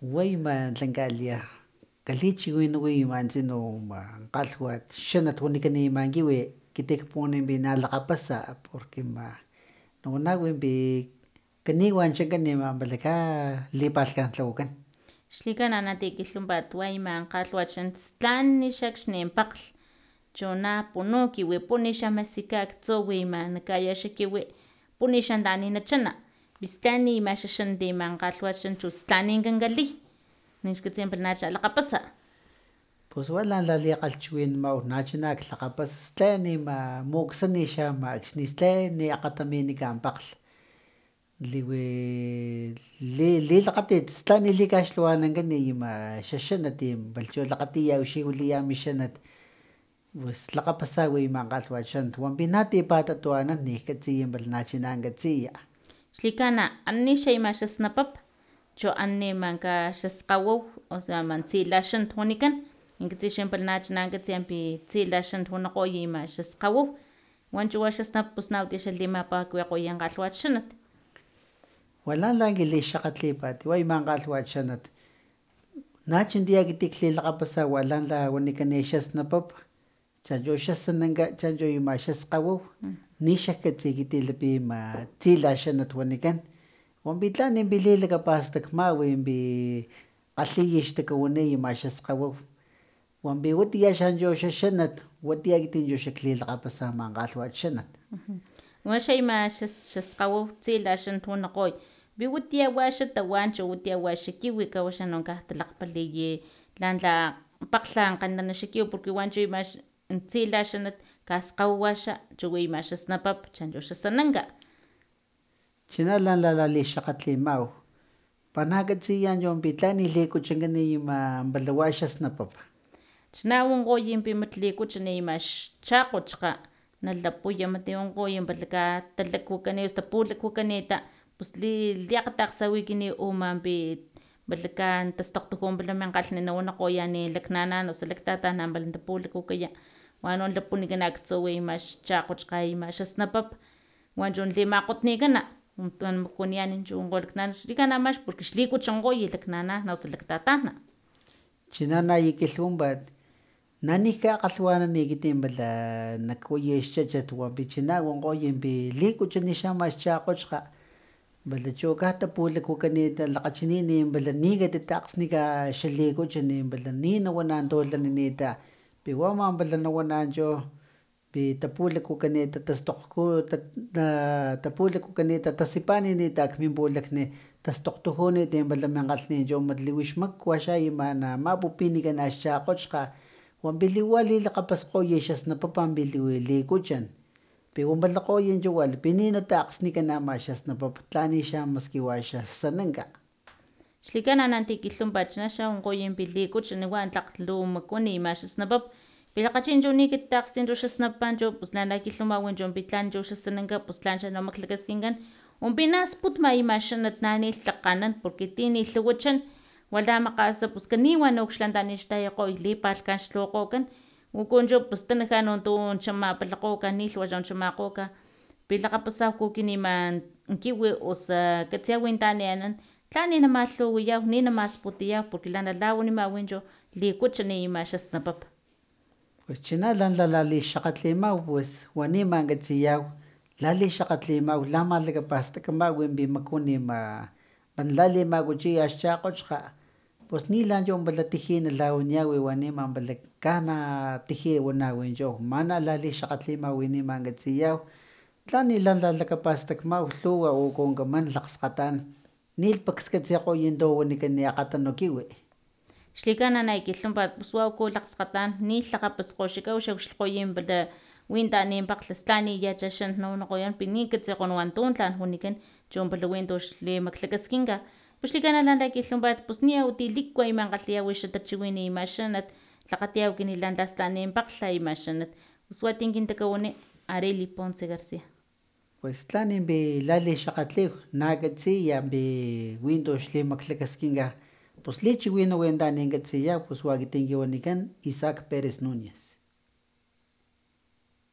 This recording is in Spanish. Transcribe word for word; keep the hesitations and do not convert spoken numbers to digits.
Wayman tlankalia kalichiwin wiman sino ma qalhuat xanat wanikani mankiwi kitekponen binalaqapasa porque ma nawanawin bi kaniwan chankani mamalaka lipalhkan tlawakan Xlikan ana tikilhumpat wayman kgalhwat xan nixakxni pakglh chona punu kiwi puni xa masikak tsowiman nakaya xa kiwi puni xa antani na chana pus tlan nima xan timan kgalhwat xan chu stlanin kankali nixkatsi para nacha lakgapasa pus wa la lalikgalhchiwinamaw nachuna lakgapasa stan nima muksani xa akxni stan akgataminikan pakglh liwi lilakgatit stan likaxlhawanankan ima xa xanat palhchu lakgatiya wixi wiliya mi xanat pus lakgapasa wiman kgalhwat xanat wampina tipatatuanan niskatsiya para nachina katsiya xlikana ani xa ima xasnapap chu ani manka xaskgawiw osea man tsila xanat wanikan minkatsi xa para nachina katsiya tsila xanat wanikgoy ima xaskgawiw wanchu wa xasnapap pus na watiya limapakiwikgoya kgalhwat xanat wala lankilixakgatlipat wayman kgalhwat xanat nachuntiya ekiti lilakgapasa wa lala wanikani xasnapap chanchu xasananka chanchu ima xaskgawiw nixajkatsi ekiti lapi ima tsila xanat wanikan wanpi tlan lilakapastakmaw winpi kgalhiy xtakawani ima xaskgawiw wanpi watiya xanchu xa xanat watiya ekiti chu xaklilakgapasa aman kgalhwat xanat waxa ima xaskgawiw tsila xanat wanikgoy wi watiya wa xa tawan chu watiya wa xa kiwi kawaxa no talakgpaliyi lantla pakglha kganana xa kiwi porque wanchu ima tsila xanat kaskgawiwa xa chu wi ima xasnapap chanchu xasananka chino la lalixakgatlimaw pana katsiya chunpi tlan likuchunkan ima pala wa xasnapap xna wonkgoy mat likuchun ima xchakgochkga nalapuya mat wonkgoy palaka talakwakani osu tapulakwakanita pus liakgtakgsawikini u manpi palaka tastokgtujun min kgalhni na wanikgoya laknanan osu laktatanan pala tapulakwakaya mano lapunikan aktsuwi ima xchakgochkga ima xasnapap wanchu limakgotnikana mujuaniyan chu wonkgoy laknanan xlikana ama porque xlikuchunkgoy laknanan osu laktatana chino na kilhumpat nani kakgalhwanan ekiti pala nakwaya xchachat wanpi china wonkgoy likuchuni xa ama xchakgochkga pala chu ka tapulakwakanit lakgachinini pala ni katitakgsnika xa likuchun pala ni nawana tu lananita piwama pala nawana chu pi tapulakwakanit tastokgku tapulakwakanit tasipaninit min pulakni tastokgtujunit pala min kgalhni chu mat liwix makua xa ima na mapupinikana xchakgochkga wanpi liwa lilakgapaskgoy xasnapapa pi liwi likuchan pi wampalakgoy chuwa pi ni natakgsnikana ama xasnapapa tlani xa maski wa xasananka xlikana na tikilhumpat chuna xa wonkgoy likuchun wa tlakg lu makuan ima xasnapap pi lakgachin chu ni katitakgsti chu xasnapapa chu pus lana kilhuma pi tlan chu xasananka pus tlan xa no maklakaskinkan wanpi na sputma ima xanat nani tlakganan porque tini lhawachan wala makgasa pus kaniwa no xlantani xtayakgoy lipalhkan xlhawakgokan uku pus tanaja no tu chamapalakgoka ni lhawa no chamakgoka pi lakgapasaw ima kiwi osu katsiya wi tanianan tlan ni namalhuwiyaw ni namasputayaw porque lana la wanimaw chu likuchun ima xasnapap pues chino la lalixakgatlimaw pues waniman katsiyaw lalixakgatlimaw lamalakapastakmaw pi makuan ima pana lalimakuchiya xchakgochkga pus nilanchu pala tiji nalhawaniyaw wanima pala kana tiji wanaw mana lalixakgatlimaw waniman katsiyaw tlani la lalakapastakmaw lhuwa u kuankaman lakgskgatan nilhpakskatsikgoy tu wanikan akgatunu kiwi xlikana na kilhumpat pus wa u lakgskgatan ni lhakgapaskgoxakaw xakxilhkgoy pala wi tani pakglh staniyacha xanat na wanikgoyan pi ni katsikgo nawan tu tlan wanikan chu pala wi tu xlimaklakaskinka pus xlikana la kilhumpat pus niaw ti liku ima kgalhiyaw xatachiwin ima xanat lakgatiyaw lan stlanin pakglh ima xanat pus wa ti kin takawani Arely Ponce Garcia pues tlan pi lalixakgatliw na katsiya pi wintu xlimaklakaskinka pus lichiwinawi tanin katsiyaw pus wa ekiti kin wanikan Isaac Perez Nuñez.